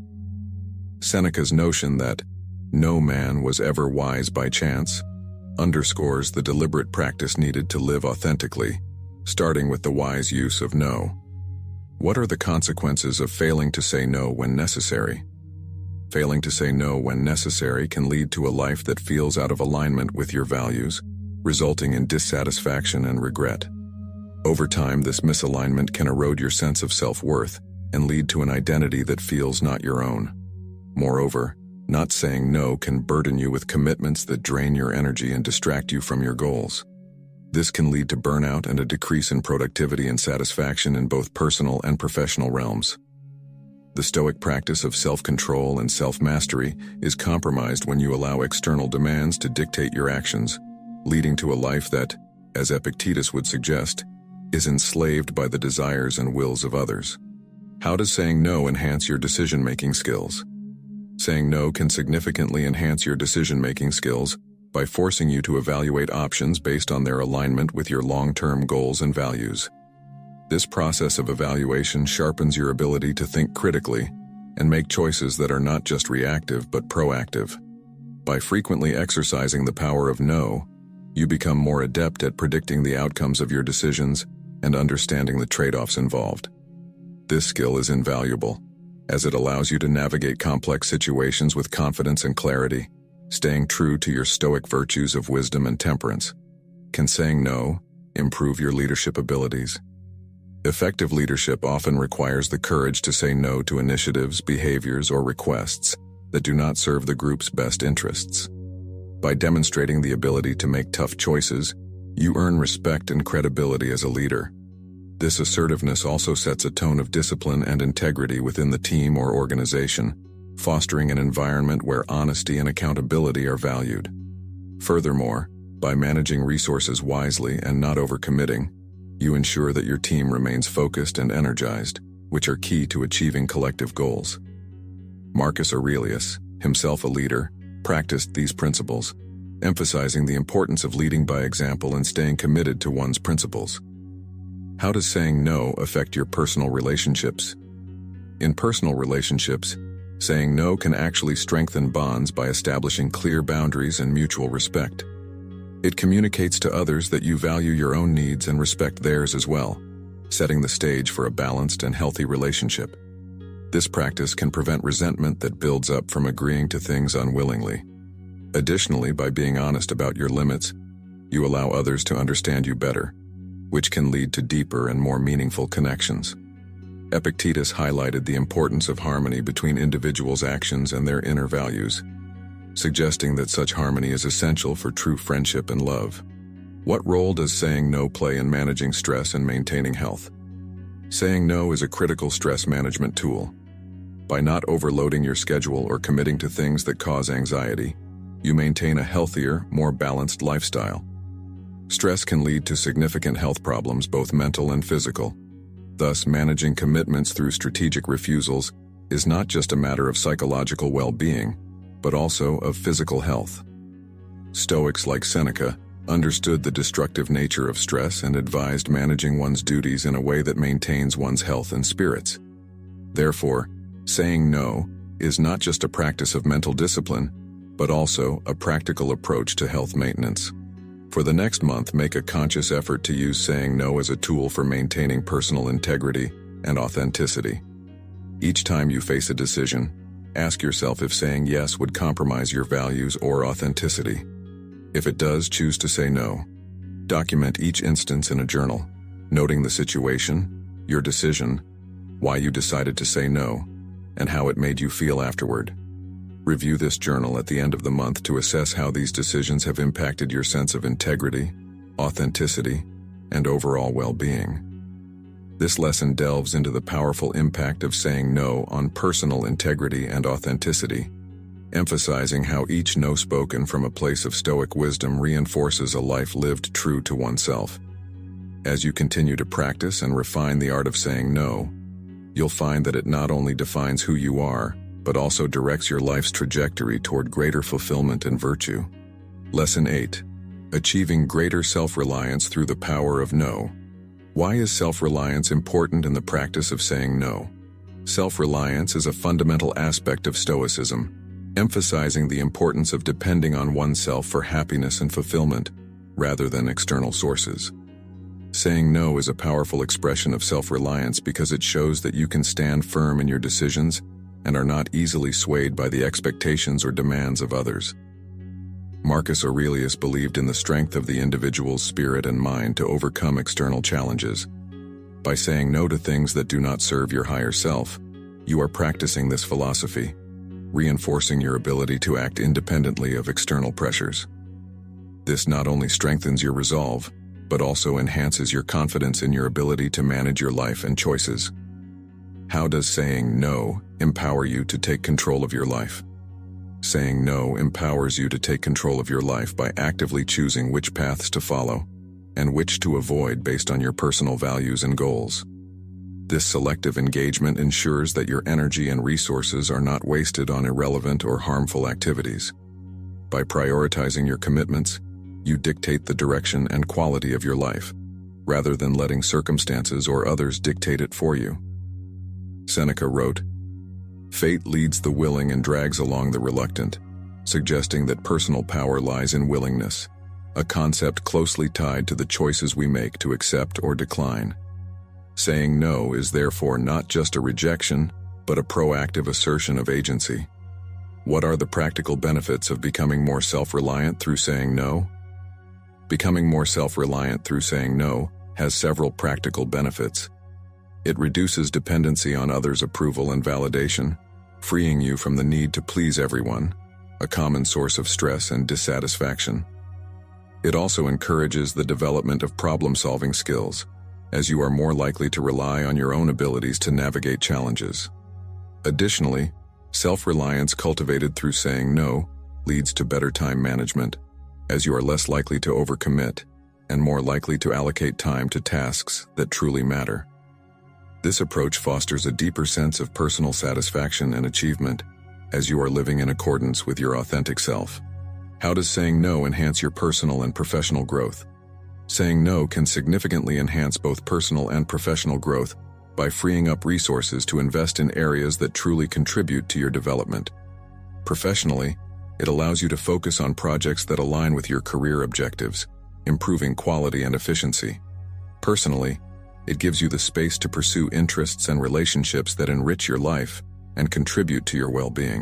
Seneca's notion that no man was ever wise by chance underscores the deliberate practice needed to live authentically, starting with the wise use of no. What are the consequences of failing to say no when necessary? Failing to say no when necessary can lead to a life that feels out of alignment with your values, resulting in dissatisfaction and regret. Over time, this misalignment can erode your sense of self-worth and lead to an identity that feels not your own. Moreover, not saying no can burden you with commitments that drain your energy and distract you from your goals. This can lead to burnout and a decrease in productivity and satisfaction in both personal and professional realms. The Stoic practice of self-control and self-mastery is compromised when you allow external demands to dictate your actions, leading to a life that, as Epictetus would suggest, is enslaved by the desires and wills of others. How does saying no enhance your decision-making skills? Saying no can significantly enhance your decision-making skills by forcing you to evaluate options based on their alignment with your long-term goals and values. This process of evaluation sharpens your ability to think critically and make choices that are not just reactive but proactive. By frequently exercising the power of no, you become more adept at predicting the outcomes of your decisions and understanding the trade-offs involved. This skill is invaluable, as it allows you to navigate complex situations with confidence and clarity, staying true to your stoic virtues of wisdom and temperance. Can saying no improve your leadership abilities? Effective leadership often requires the courage to say no to initiatives, behaviors, or requests that do not serve the group's best interests. By demonstrating the ability to make tough choices, you earn respect and credibility as a leader. This assertiveness also sets a tone of discipline and integrity within the team or organization, fostering an environment where honesty and accountability are valued. Furthermore, by managing resources wisely and not overcommitting, you ensure that your team remains focused and energized, which are key to achieving collective goals. Marcus Aurelius, himself a leader, practiced these principles, emphasizing the importance of leading by example and staying committed to one's principles. How does saying no affect your personal relationships? In personal relationships, saying no can actually strengthen bonds by establishing clear boundaries and mutual respect. It communicates to others that you value your own needs and respect theirs as well, setting the stage for a balanced and healthy relationship. This practice can prevent resentment that builds up from agreeing to things unwillingly. Additionally, by being honest about your limits, you allow others to understand you better, which can lead to deeper and more meaningful connections. Epictetus highlighted the importance of harmony between individuals' actions and their inner values, suggesting that such harmony is essential for true friendship and love. What role does saying no play in managing stress and maintaining health? Saying no is a critical stress management tool. By not overloading your schedule or committing to things that cause anxiety, you maintain a healthier, more balanced lifestyle. Stress can lead to significant health problems, both mental and physical. Thus, managing commitments through strategic refusals is not just a matter of psychological well-being, but also of physical health. Stoics like Seneca understood the destructive nature of stress and advised managing one's duties in a way that maintains one's health and spirits. Therefore, saying no is not just a practice of mental discipline, but also a practical approach to health maintenance. For the next month, make a conscious effort to use saying no as a tool for maintaining personal integrity and authenticity. Each time you face a decision, ask yourself if saying yes would compromise your values or authenticity. If it does, choose to say no. Document each instance in a journal, noting the situation, your decision, why you decided to say no, and how it made you feel afterward. Review this journal at the end of the month to assess how these decisions have impacted your sense of integrity, authenticity, and overall well-being. This lesson delves into the powerful impact of saying no on personal integrity and authenticity, emphasizing how each no spoken from a place of stoic wisdom reinforces a life lived true to oneself. As you continue to practice and refine the art of saying no, you'll find that it not only defines who you are, but also directs your life's trajectory toward greater fulfillment and virtue. Lesson eight. Achieving greater self-reliance through the power of no. Why is self-reliance important in the practice of saying no? Self-reliance is a fundamental aspect of Stoicism, emphasizing the importance of depending on oneself for happiness and fulfillment, rather than external sources. Saying no is a powerful expression of self-reliance because it shows that you can stand firm in your decisions and are not easily swayed by the expectations or demands of others. Marcus Aurelius believed in the strength of the individual's spirit and mind to overcome external challenges. By saying no to things that do not serve your higher self, you are practicing this philosophy, reinforcing your ability to act independently of external pressures. This not only strengthens your resolve, but also enhances your confidence in your ability to manage your life and choices. How does saying no empower you to take control of your life? Saying no empowers you to take control of your life by actively choosing which paths to follow, and which to avoid based on your personal values and goals. This selective engagement ensures that your energy and resources are not wasted on irrelevant or harmful activities. By prioritizing your commitments, you dictate the direction and quality of your life, rather than letting circumstances or others dictate it for you. Seneca wrote, "Fate leads the willing and drags along the reluctant," suggesting that personal power lies in willingness, a concept closely tied to the choices we make to accept or decline. Saying no is therefore not just a rejection, but a proactive assertion of agency. What are the practical benefits of becoming more self-reliant through saying no? Becoming more self-reliant through saying no has several practical benefits. It reduces dependency on others' approval and validation, freeing you from the need to please everyone, a common source of stress and dissatisfaction. It also encourages the development of problem-solving skills, as you are more likely to rely on your own abilities to navigate challenges. Additionally, self-reliance cultivated through saying no leads to better time management, as you are less likely to overcommit and more likely to allocate time to tasks that truly matter. This approach fosters a deeper sense of personal satisfaction and achievement, as you are living in accordance with your authentic self. How does saying no enhance your personal and professional growth? Saying no can significantly enhance both personal and professional growth by freeing up resources to invest in areas that truly contribute to your development. Professionally, it allows you to focus on projects that align with your career objectives, improving quality and efficiency. Personally, it gives you the space to pursue interests and relationships that enrich your life and contribute to your well-being.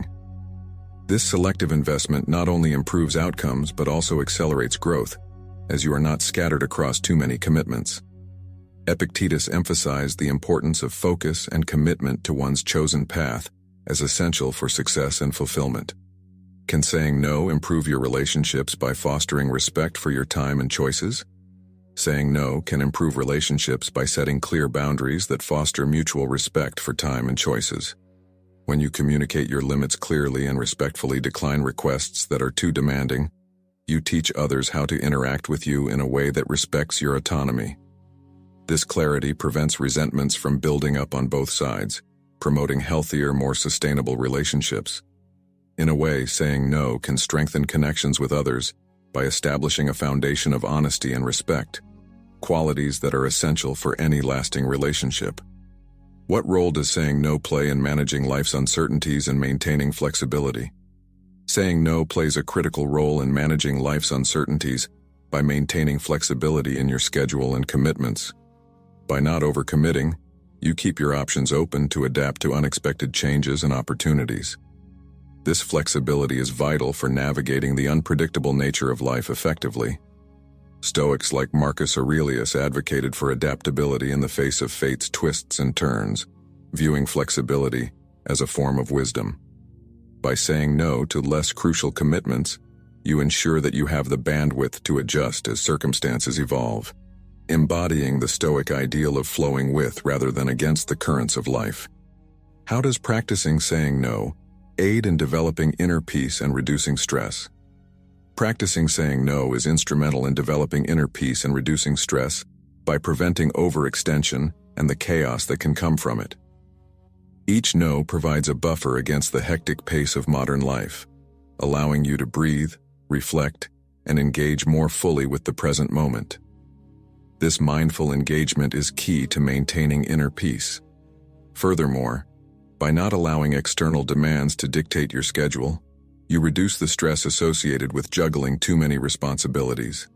This selective investment not only improves outcomes but also accelerates growth, as you are not scattered across too many commitments. Epictetus emphasized the importance of focus and commitment to one's chosen path as essential for success and fulfillment. Can saying no improve your relationships by fostering respect for your time and choices? Saying no can improve relationships by setting clear boundaries that foster mutual respect for time and choices. When you communicate your limits clearly and respectfully decline requests that are too demanding, you teach others how to interact with you in a way that respects your autonomy. This clarity prevents resentments from building up on both sides, promoting healthier, more sustainable relationships. In a way, saying no can strengthen connections with others by establishing a foundation of honesty and respect, qualities that are essential for any lasting relationship. What role does saying no play in managing life's uncertainties and maintaining flexibility? Saying no plays a critical role in managing life's uncertainties by maintaining flexibility in your schedule and commitments. By not overcommitting, you keep your options open to adapt to unexpected changes and opportunities. This flexibility is vital for navigating the unpredictable nature of life effectively. Stoics like Marcus Aurelius advocated for adaptability in the face of fate's twists and turns, viewing flexibility as a form of wisdom. By saying no to less crucial commitments, you ensure that you have the bandwidth to adjust as circumstances evolve, embodying the Stoic ideal of flowing with rather than against the currents of life. How does practicing saying no aid in developing inner peace and reducing stress? Practicing saying no is instrumental in developing inner peace and reducing stress by preventing overextension and the chaos that can come from it. Each no provides a buffer against the hectic pace of modern life, allowing you to breathe, reflect, and engage more fully with the present moment. This mindful engagement is key to maintaining inner peace. Furthermore, by not allowing external demands to dictate your schedule, you reduce the stress associated with juggling too many responsibilities.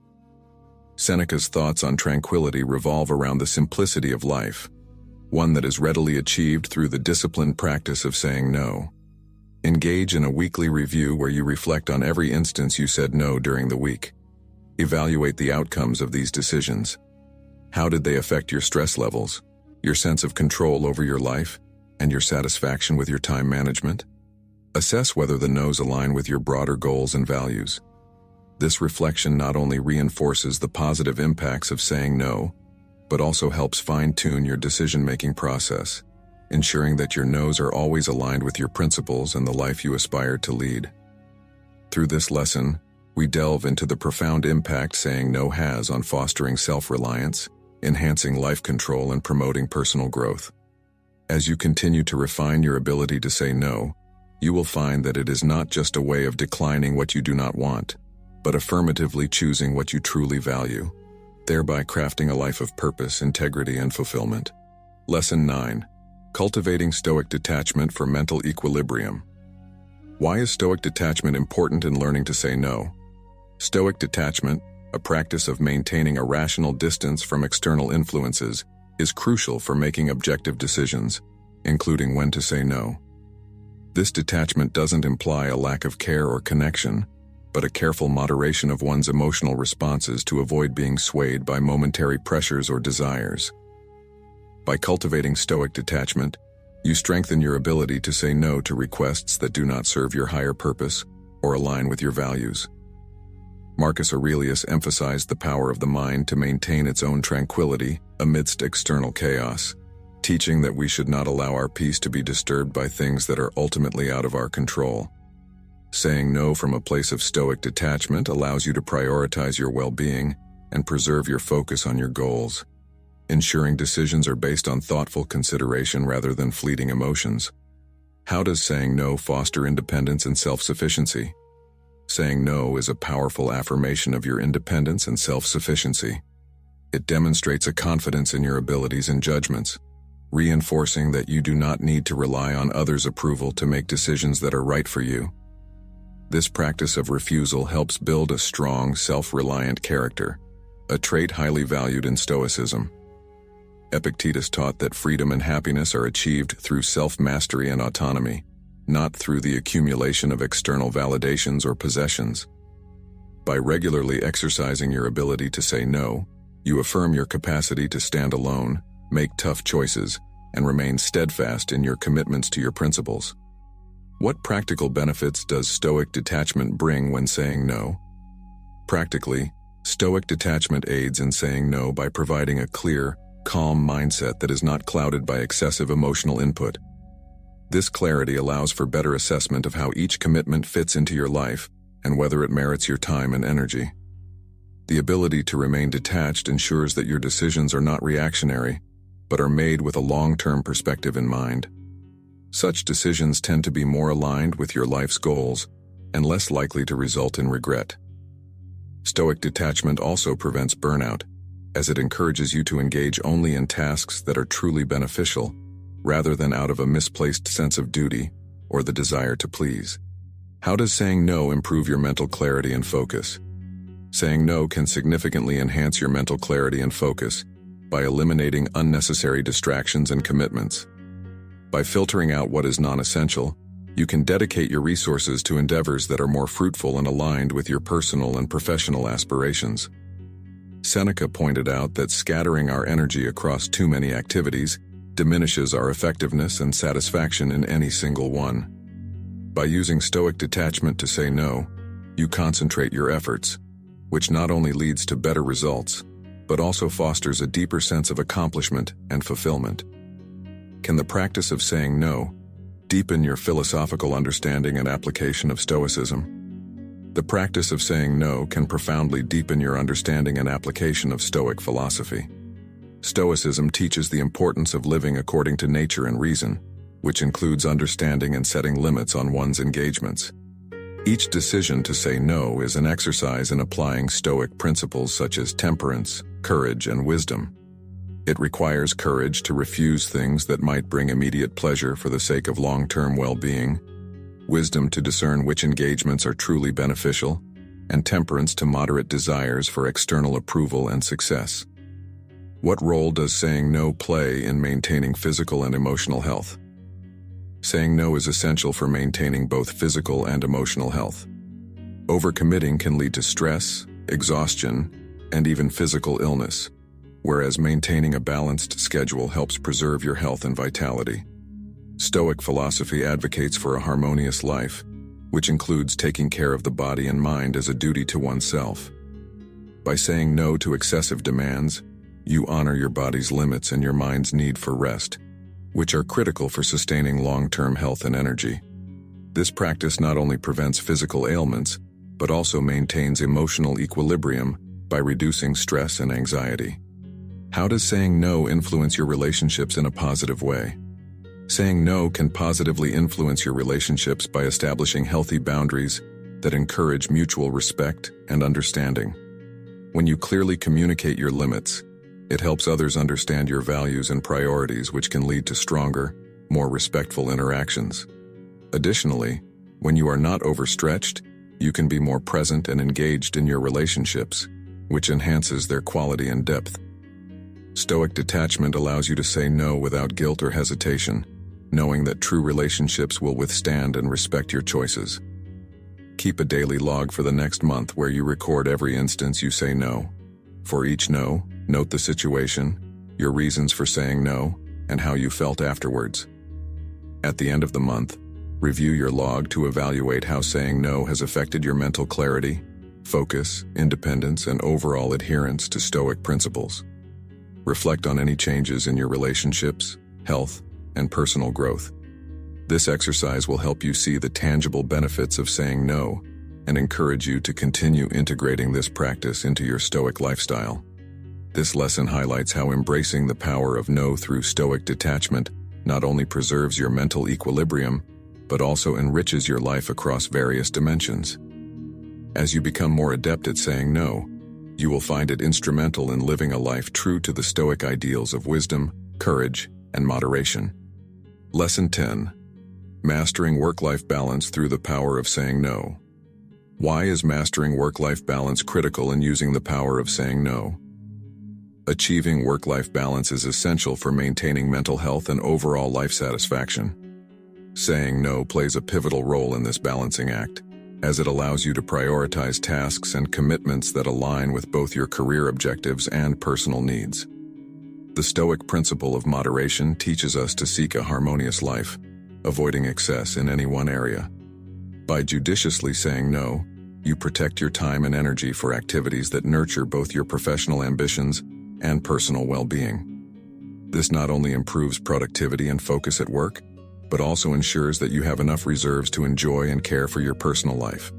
Seneca's thoughts on tranquility revolve around the simplicity of life, one that is readily achieved through the disciplined practice of saying no. Engage in a weekly review where you reflect on every instance you said no during the week. Evaluate the outcomes of these decisions. How did they affect your stress levels, your sense of control over your life, and your satisfaction with your time management? Assess whether the no's align with your broader goals and values. This reflection not only reinforces the positive impacts of saying no, but also helps fine-tune your decision-making process, ensuring that your no's are always aligned with your principles and the life you aspire to lead. Through this lesson, we delve into the profound impact saying no has on fostering self-reliance, enhancing life control, and promoting personal growth. As you continue to refine your ability to say no, you will find that it is not just a way of declining what you do not want, but affirmatively choosing what you truly value, thereby crafting a life of purpose, integrity, and fulfillment. Lesson nine. Cultivating Stoic Detachment for Mental Equilibrium. Why is Stoic detachment important in learning to say no? Stoic detachment, a practice of maintaining a rational distance from external influences, is crucial for making objective decisions, including when to say no. This detachment doesn't imply a lack of care or connection, but a careful moderation of one's emotional responses to avoid being swayed by momentary pressures or desires. By cultivating Stoic detachment, you strengthen your ability to say no to requests that do not serve your higher purpose or align with your values. Marcus Aurelius emphasized the power of the mind to maintain its own tranquility amidst external chaos, teaching that we should not allow our peace to be disturbed by things that are ultimately out of our control. Saying no from a place of Stoic detachment allows you to prioritize your well-being and preserve your focus on your goals, ensuring decisions are based on thoughtful consideration rather than fleeting emotions. How does saying no foster independence and self-sufficiency? Saying no is a powerful affirmation of your independence and self-sufficiency. It demonstrates a confidence in your abilities and judgments, reinforcing that you do not need to rely on others' approval to make decisions that are right for you. This practice of refusal helps build a strong, self-reliant character, a trait highly valued in Stoicism. Epictetus taught that freedom and happiness are achieved through self-mastery and autonomy, not through the accumulation of external validations or possessions. By regularly exercising your ability to say no, you affirm your capacity to stand alone, make tough choices, and remain steadfast in your commitments to your principles. What practical benefits does Stoic detachment bring when saying no? Practically, Stoic detachment aids in saying no by providing a clear, calm mindset that is not clouded by excessive emotional input. This clarity allows for better assessment of how each commitment fits into your life and whether it merits your time and energy. The ability to remain detached ensures that your decisions are not reactionary, but are made with a long-term perspective in mind. Such decisions tend to be more aligned with your life's goals and less likely to result in regret. Stoic detachment also prevents burnout, as it encourages you to engage only in tasks that are truly beneficial, rather than out of a misplaced sense of duty or the desire to please. How does saying no improve your mental clarity and focus? Saying no can significantly enhance your mental clarity and focus by eliminating unnecessary distractions and commitments. By filtering out what is non-essential, you can dedicate your resources to endeavors that are more fruitful and aligned with your personal and professional aspirations. Seneca pointed out that scattering our energy across too many activities diminishes our effectiveness and satisfaction in any single one. By using Stoic detachment to say no, you concentrate your efforts, which not only leads to better results, but also fosters a deeper sense of accomplishment and fulfillment. Can the practice of saying no deepen your philosophical understanding and application of Stoicism? The practice of saying no can profoundly deepen your understanding and application of Stoic philosophy. Stoicism teaches the importance of living according to nature and reason, which includes understanding and setting limits on one's engagements. Each decision to say no is an exercise in applying Stoic principles such as temperance, courage, and wisdom. It requires courage to refuse things that might bring immediate pleasure for the sake of long-term well-being, wisdom to discern which engagements are truly beneficial, and temperance to moderate desires for external approval and success. What role does saying no play in maintaining physical and emotional health? Saying no is essential for maintaining both physical and emotional health. Overcommitting can lead to stress, exhaustion, and even physical illness, whereas maintaining a balanced schedule helps preserve your health and vitality. Stoic philosophy advocates for a harmonious life, which includes taking care of the body and mind as a duty to oneself. By saying no to excessive demands, you honor your body's limits and your mind's need for rest, which are critical for sustaining long-term health and energy. This practice not only prevents physical ailments, but also maintains emotional equilibrium by reducing stress and anxiety. How does saying no influence your relationships in a positive way? Saying no can positively influence your relationships by establishing healthy boundaries that encourage mutual respect and understanding. When you clearly communicate your limits, it helps others understand your values and priorities, which can lead to stronger, more respectful interactions. Additionally, when you are not overstretched, you can be more present and engaged in your relationships, which enhances their quality and depth. Stoic detachment allows you to say no without guilt or hesitation, knowing that true relationships will withstand and respect your choices. Keep a daily log for the next month where you record every instance you say no. For each no, note the situation, your reasons for saying no, and how you felt afterwards. At the end of the month, review your log to evaluate how saying no has affected your mental clarity, focus, independence, and overall adherence to Stoic principles. Reflect on any changes in your relationships, health, and personal growth. This exercise will help you see the tangible benefits of saying no and encourage you to continue integrating this practice into your Stoic lifestyle. This lesson highlights how embracing the power of no through Stoic detachment not only preserves your mental equilibrium, but also enriches your life across various dimensions. As you become more adept at saying no, you will find it instrumental in living a life true to the Stoic ideals of wisdom, courage, and moderation. Lesson ten. Mastering work-life balance through the power of saying no. Why is mastering work-life balance critical in using the power of saying no? Achieving work-life balance is essential for maintaining mental health and overall life satisfaction. Saying no plays a pivotal role in this balancing act, as it allows you to prioritize tasks and commitments that align with both your career objectives and personal needs. The Stoic principle of moderation teaches us to seek a harmonious life, avoiding excess in any one area. By judiciously saying no, you protect your time and energy for activities that nurture both your professional ambitions and personal well-being. This not only improves productivity and focus at work, but also ensures that you have enough reserves to enjoy and care for your personal life.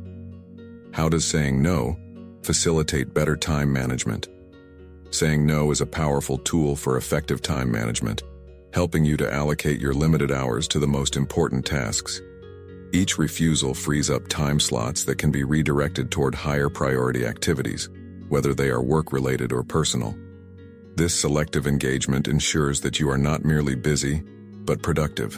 How does saying no facilitate better time management? Saying no is a powerful tool for effective time management, helping you to allocate your limited hours to the most important tasks. Each refusal frees up time slots that can be redirected toward higher priority activities, whether they are work-related or personal. This selective engagement ensures that you are not merely busy, but productive.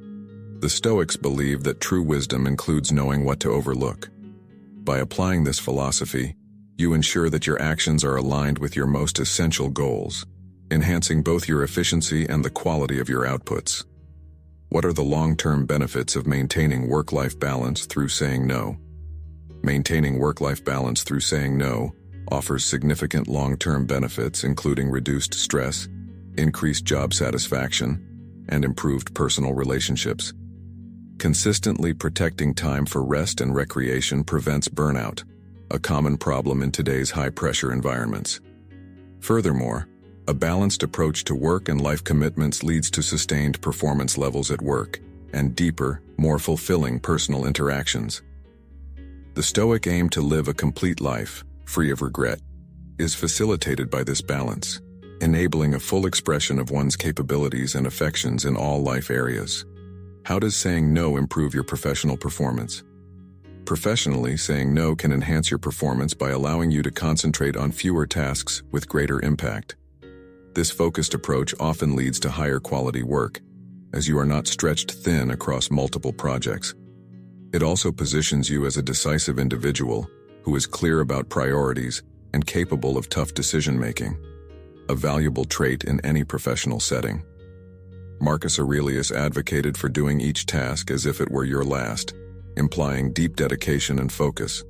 The Stoics believe that true wisdom includes knowing what to overlook. By applying this philosophy, you ensure that your actions are aligned with your most essential goals, enhancing both your efficiency and the quality of your outputs. What are the long-term benefits of maintaining work-life balance through saying no? Maintaining work-life balance through saying no offers significant long-term benefits, including reduced stress, increased job satisfaction, and improved personal relationships. Consistently protecting time for rest and recreation prevents burnout, a common problem in today's high-pressure environments. Furthermore, a balanced approach to work and life commitments leads to sustained performance levels at work and deeper, more fulfilling personal interactions. The Stoic aim to live a complete life, free of regret, is facilitated by this balance, enabling a full expression of one's capabilities and affections in all life areas. How does saying no improve your professional performance? Professionally, saying no can enhance your performance by allowing you to concentrate on fewer tasks with greater impact. This focused approach often leads to higher quality work, as you are not stretched thin across multiple projects. It also positions you as a decisive individual who is clear about priorities and capable of tough decision-making, a valuable trait in any professional setting. Marcus Aurelius advocated for doing each task as if it were your last, implying deep dedication and focus.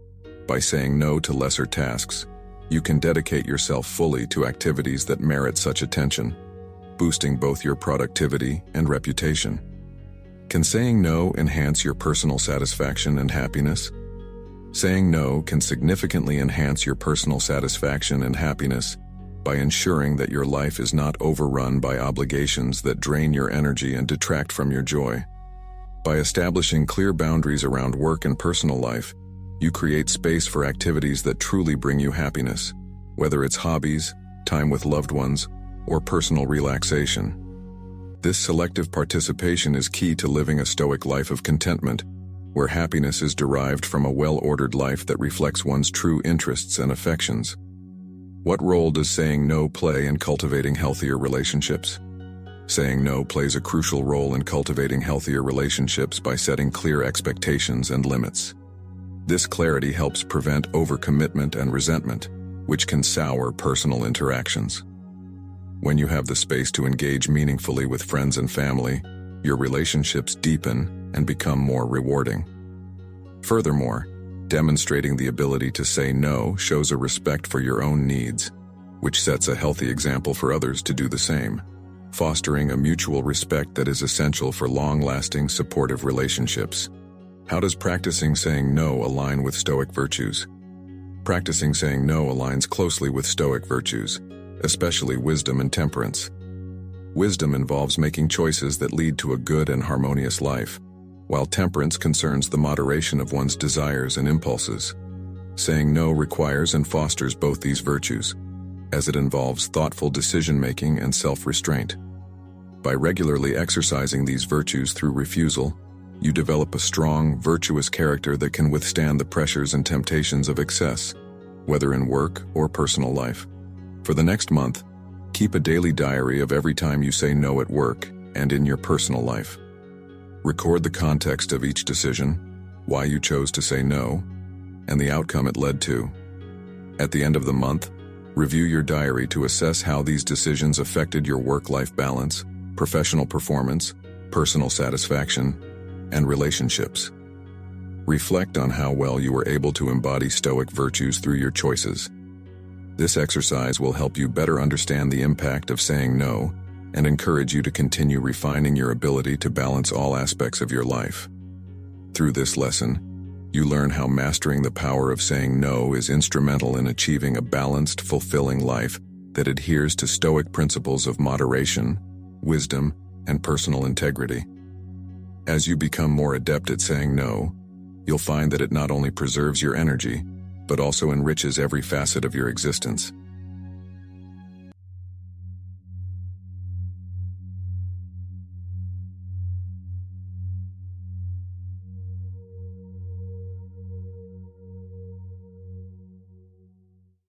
By saying no to lesser tasks, you can dedicate yourself fully to activities that merit such attention, boosting both your productivity and reputation. Can saying no enhance your personal satisfaction and happiness? Saying no can significantly enhance your personal satisfaction and happiness by ensuring that your life is not overrun by obligations that drain your energy and detract from your joy. By establishing clear boundaries around work and personal life, You create space for activities that truly bring you happiness, whether it's hobbies, time with loved ones, or personal relaxation. This selective participation is key to living a stoic life of contentment, where happiness is derived from a well-ordered life that reflects one's true interests and affections. What role does saying no play in cultivating healthier relationships? Saying no plays a crucial role in cultivating healthier relationships by setting clear expectations and limits. This clarity helps prevent overcommitment and resentment, which can sour personal interactions. When you have the space to engage meaningfully with friends and family, your relationships deepen and become more rewarding. Furthermore, demonstrating the ability to say no shows a respect for your own needs, which sets a healthy example for others to do the same, fostering a mutual respect that is essential for long-lasting, supportive relationships. How does practicing saying no align with Stoic virtues? Practicing saying no aligns closely with Stoic virtues, especially wisdom and temperance. Wisdom involves making choices that lead to a good and harmonious life, while temperance concerns the moderation of one's desires and impulses. Saying no requires and fosters both these virtues, as it involves thoughtful decision-making and self-restraint. By regularly exercising these virtues through refusal, you develop a strong, virtuous character that can withstand the pressures and temptations of excess, whether in work or personal life. For the next month, keep a daily diary of every time you say no at work and in your personal life. Record the context of each decision, why you chose to say no, and the outcome it led to. At the end of the month, review your diary to assess how these decisions affected your work-life balance, professional performance, personal satisfaction, and relationships. Reflect on how well you were able to embody Stoic virtues through your choices. This exercise will help you better understand the impact of saying no and encourage you to continue refining your ability to balance all aspects of your life. Through this lesson, you learn how mastering the power of saying no is instrumental in achieving a balanced, fulfilling life that adheres to Stoic principles of moderation, wisdom, and personal integrity. As you become more adept at saying no, you'll find that it not only preserves your energy, but also enriches every facet of your existence.